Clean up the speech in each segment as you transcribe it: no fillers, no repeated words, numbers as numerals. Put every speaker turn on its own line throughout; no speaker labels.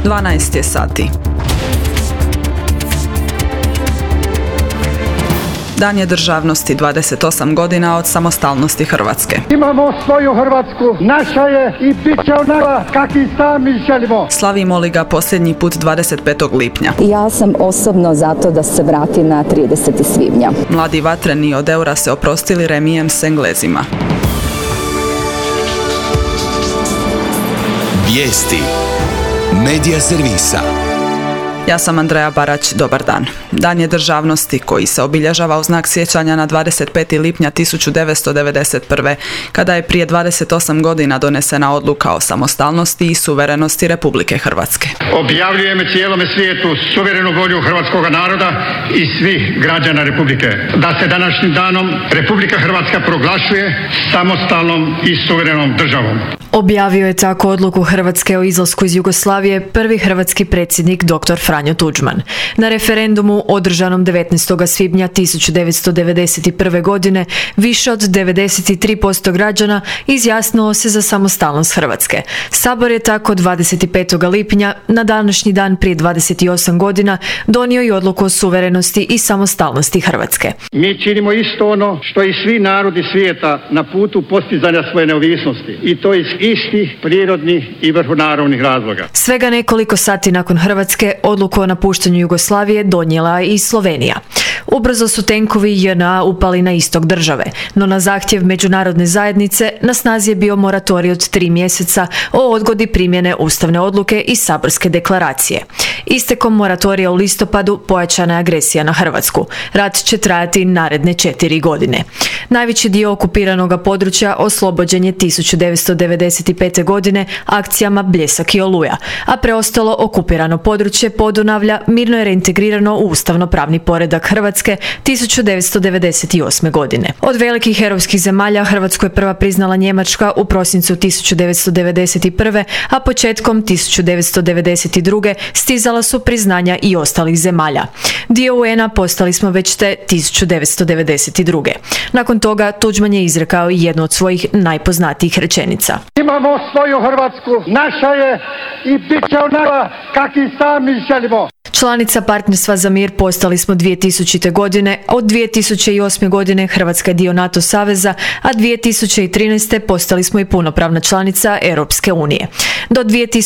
12 je sati. Dan je državnosti, 28 godina od samostalnosti Hrvatske.
Imamo svoju Hrvatsku, naša je i bit će onaka kakvi sami želimo.
Slavimo li ga posljednji put 25. lipnja?
Ja sam osobno zato da se vrati na 30. svibnja.
Mladi vatreni od eura se oprostili remijem s Englezima.
Vijesti Medija servisa.
Ja sam Andreja Barać, dobar dan. Dan je državnosti koji se obilježava u znak sjećanja na 25. lipnja 1991. kada je prije 28 godina donesena odluka o samostalnosti i suverenosti Republike Hrvatske.
Objavljujemo cijelome svijetu suverenu volju hrvatskog naroda i svih građana Republike. Da se današnjim danom Republika Hrvatska proglašuje samostalnom i suverenom državom.
Objavio je tako odluku Hrvatske o izlasku iz Jugoslavije prvi hrvatski predsjednik dr. Franjo Tuđman. Na referendumu održanom 19. svibnja 1991. godine više od 93% građana izjasnilo se za samostalnost Hrvatske. Sabor je tako 25. lipnja, na današnji dan prije 28 godina, donio i odluku o suverenosti i samostalnosti Hrvatske.
Mi činimo isto ono što i svi narodi svijeta na putu postizanja svoje neovisnosti, i to iz istih prirodnih i vrhunarodnih razloga.
Svega nekoliko sati nakon Hrvatske odluku o napuštanju Jugoslavije donijela i Slovenija. Ubrzo su tenkovi JNA upali na istok države, no na zahtjev međunarodne zajednice na snazi je bio moratorij od 3 mjeseca o odgodi primjene ustavne odluke i saborske deklaracije. Istekom moratorija u listopadu pojačana je agresija na Hrvatsku. Rat će trajati naredne 4 godine. Najveći dio okupiranog područja oslobođen je 1995. godine akcijama Bljesak i Oluja, a preostalo okupirano područje Podunavlja mirno je reintegrirano u ustavno-pravni poredak Hrvatske 1998. godine. Od velikih europskih zemalja Hrvatsku je prva priznala Njemačka u prosincu 1991. a početkom 1992. stizala su priznanja i ostalih zemalja. Dio UN-a postali smo već te 1992. Nakon toga Tuđman je izrekao i jednu od svojih najpoznatijih rečenica.
Imamo svoju Hrvatsku, naša je i bit će onaka kakvi sami želimo.
Članica Partnerstva za mir postali smo 2000. godine, od 2008. godine Hrvatska je dio NATO saveza, a 2013. postali smo i punopravna članica Europske unije. Do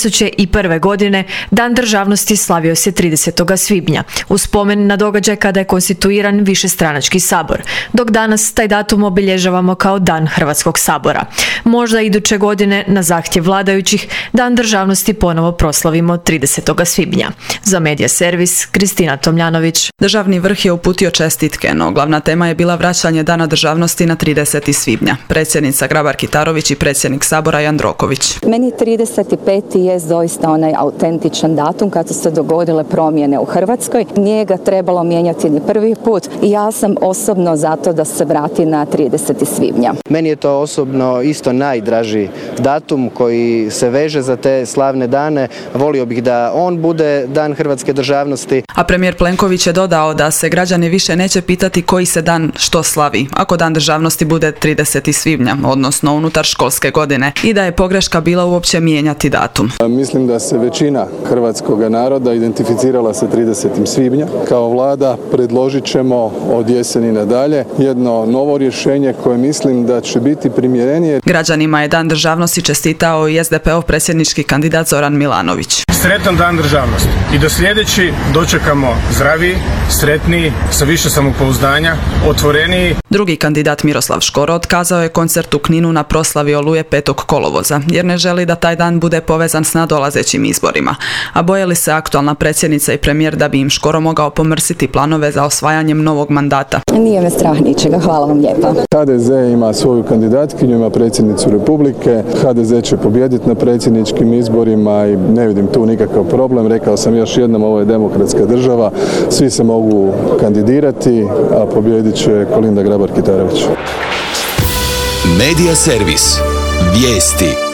2001. godine Dan državnosti slavio se 30. svibnja, u spomen na događaj kada je konstituiran višestranački sabor, dok danas taj datum obilježavamo kao Dan Hrvatskog sabora. Možda iduće godine, na zahtjev vladajućih, Dan državnosti ponovo proslavimo 30. svibnja. Za Medija servis, Kristina Tomljanović.
Državni vrh je uputio čestitke, no glavna tema je bila vraćanje Dana državnosti na 30. svibnja. Predsjednica Grabar-Kitarović i predsjednik Sabora Jandroković.
Meni 35. je doista onaj autentičan datum kad su se dogodile promjene u Hrvatskoj. Nije ga trebalo mijenjati ni prvi put i ja sam osobno zato da se vrati na 30. svibnja.
Meni je to osobno isto najdraži datum koji se veže za te slavne dane. Volio bih da on bude Dan hrvatske državnosti.
A premijer Plenković je dodao da se građani više neće pitati koji se dan što slavi, ako Dan državnosti bude 30. svibnja, odnosno unutar školske godine, i da je pogreška bila uopće mijenjati datum.
Mislim da se većina hrvatskog naroda identificirala sa 30. svibnja. Kao vlada predložit ćemo od jeseni nadalje jedno novo rješenje koje mislim da će biti primjerenije.
Građanima je Dan državnosti čestitao i SDP-ov predsjednički kandidat Zoran Milanović.
Sretan Dan državnosti i do sljedeći dočekamo zdraviji, sretniji, sa više samopouzdanja, otvoreniji.
Drugi kandidat Miroslav Škoro otkazao je koncert u Kninu na proslavi Oluje 5. kolovoza, jer ne želi da taj dan bude povezan s nadolazećim izborima. A boje li se aktualna predsjednica i premijer da bi im Škoro mogao pomrsiti planove za osvajanjem novog mandata?
Nije me strah ničega, hvala vam lijepa.
HDZ ima svoju kandidatkinju, ima predsjednicu Republike. HDZ će pobijediti na predsjedničkim izborima i ne vidim tu nikakav problem. Rekao sam još jednom, ovo je demokratska država, svi se mogu kandidirati, a pobijedit će Kolinda Grabar-Kitarović.
Medija servis. Vijesti.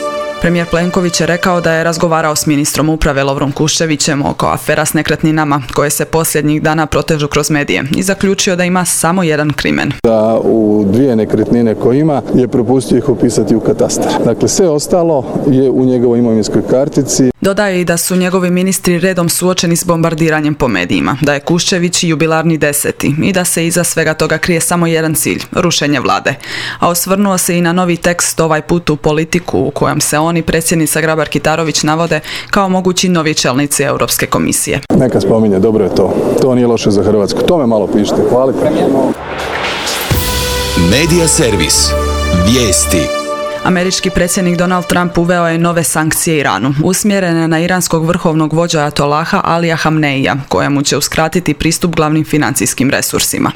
Premijer Plenković je rekao da je razgovarao s ministrom uprave Lovrom Kuščevićem oko afera s nekretninama koje se posljednjih dana protežu kroz medije i zaključio da ima samo jedan krimen.
Da u 2 nekretnine koje ima je propustio ih upisati u katastar. Dakle, sve ostalo je u njegovoj imovinskoj kartici.
Dodaje i da su njegovi ministri redom suočeni s bombardiranjem po medijima, da je Kuščević jubilarni 10. i da se iza svega toga krije samo jedan cilj, rušenje vlade. A osvrnuo se i na novi tekst, ovaj put u Politiku, u kojem se on i predsjednica Grabar-Kitarović navode kao mogući novi čelnici Europske komisije.
Neka spominje, dobro je to. To nije loše za Hrvatsku. Tome malo pišite. Hvalite.
Medija servis. Vijesti.
Američki predsjednik Donald Trump uveo je nove sankcije Iranu, usmjerene na iranskog vrhovnog vođa Ajatolaha Alija Hamneija, kojemu će uskratiti pristup glavnim financijskim resursima.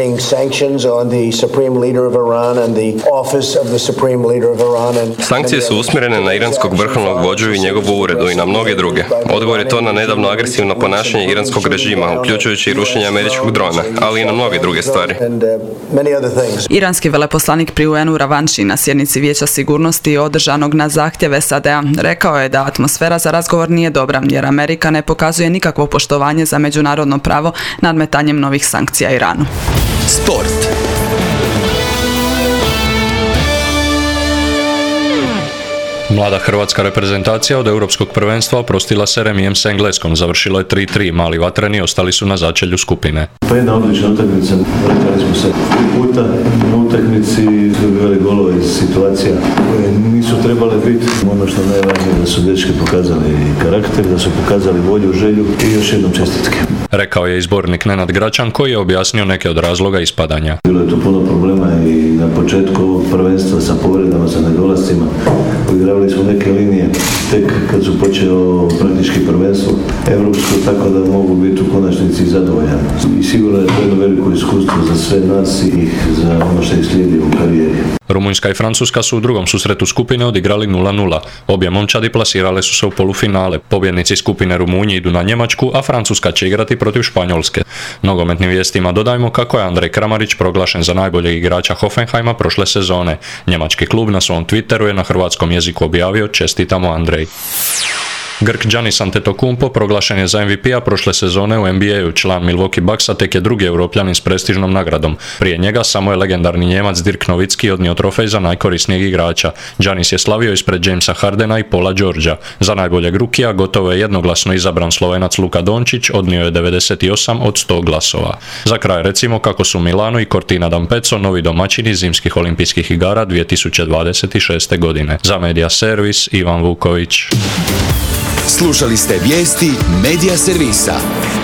Sankcije su usmjerene na iranskog vrhovnog vođu i njegovu uredu i na mnoge druge. Odgovor je to na nedavno agresivno ponašanje iranskog režima, uključujući i rušenje američkog drona, ali i na mnoge druge stvari.
Iranski veleposlanik pri UN-u Ravanši na sjednici Vijeća sigurnosti održanog na zahtjev SAD-a rekao je da atmosfera za razgovor nije dobra jer Amerika ne pokazuje nikakvo poštovanje za međunarodno pravo nadmetanjem novih sankcija Iranu.
Sport.
Mlada hrvatska reprezentacija od europskog prvenstva oprostila se remijem s Engleskom, završilo je 3-3, mali vatreni ostali su na začelju skupine.
Pa jedna odlična utakmica, vratili smo se puta na utakmici, dobivali golove iz situacija koje nisu trebale biti. Ono što najvažnije da su dečki pokazali karakter, da su pokazali volju, želju i još jednom čestitke.
Rekao je izbornik Nenad Gračan koji je objasnio neke od razloga ispadanja.
Bilo je tu puno problema i na početku ovog prvenstva sa povredama, sa nedolascima. Igravali smo neke linije tek kad su počeo praktički prvenstvo evropsko, tako da mogu biti u konačnici zadovoljan. I sigurno je to jedno veliko iskustvo za sve nas i za ono što ih slijedi u karijeri.
Rumunjska i Francuska su u drugom susretu skupine odigrali 0-0. Obje momčadi plasirale su se u polufinale. Pobjednici skupine Rumunji idu na Njemačku, a Francuska će igrati protiv Španjolske. Nogometnim vijestima dodajmo kako je Andrej Kramarić proglašen za najboljeg igrača Hoffenheima prošle sezone. Njemački klub na svom Twitteru je na hrvatskom jeziku objavio: čestitamo Andrej. Grk Giannis Antetokounmpo proglašen je za MVP-a prošle sezone u NBA-u. Član Milwaukee Bucksa tek je drugi Europljanin s prestižnom nagradom. Prije njega samo je legendarni Njemac Dirk Nowitzki odnio trofej za najkorisnijeg igrača. Giannis je slavio ispred Jamesa Hardena i Paula Georgea. Za najboljeg rukija gotovo je jednoglasno izabran Slovenac Luka Dončić, odnio je 98 od 100 glasova. Za kraj recimo kako su Milano i Cortina d'Ampezzo novi domaćini zimskih olimpijskih igara 2026. godine. Za Medija servis Ivan Vuković.
Slušali ste vijesti Medija servisa.